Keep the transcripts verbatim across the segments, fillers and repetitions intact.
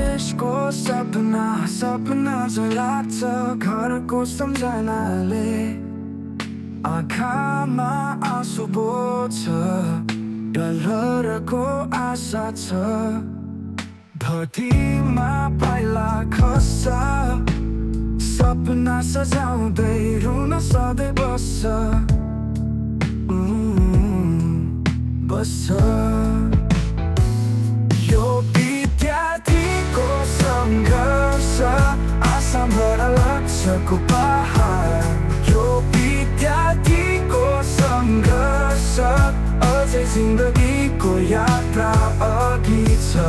देशको सपना सपना जलाग्छ घरको सम्झनाले आँखामा आँसु बोल्छ डरको आशा छ धरतीमा पाइला खस्छ सपना सजाउँदै रुन सधैँ बस्छ बस्छ यो विद्यार्थीको सङ्घर्ष आशाबाट लक्ष्यको पहाड यो विद्यार्थीको सङ्घर्ष अझै जिन्दगीको यात्रा अघि छ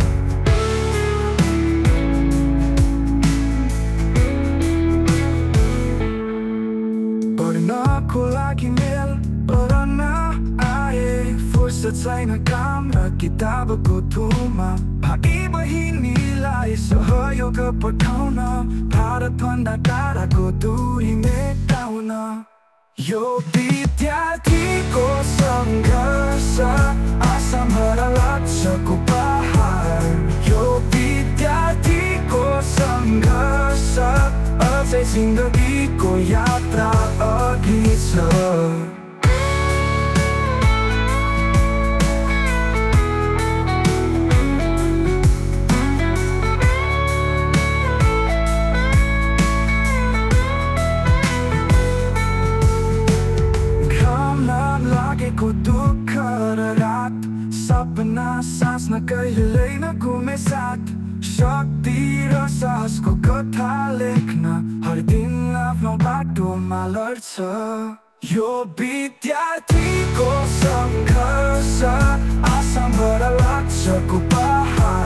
पढ्नको लागि मेल पढ्न आए फुर्सद छैन काम र किताबको धुमा भाइ बहिनीलाई सहयोग पठाउन भारतभन्दा टाढाको दूरी मेटाउन यो विद्यार्थीको सङ्घर्ष आशाबाट लक्ष्यको पहाड यो विद्यार्थीको सङ्घर्ष अझै जिन्दगीको यात्रा अघि छ को दुःख र रात सपना साँच्न कहिले नघुमे साथ शक्ति र साहसको कथा लेख्न हर दिन आफ्नो बाटोमा लड्छ यो विद्यार्थीको सङ्घर्ष आशाबाट लक्ष्यको पहाड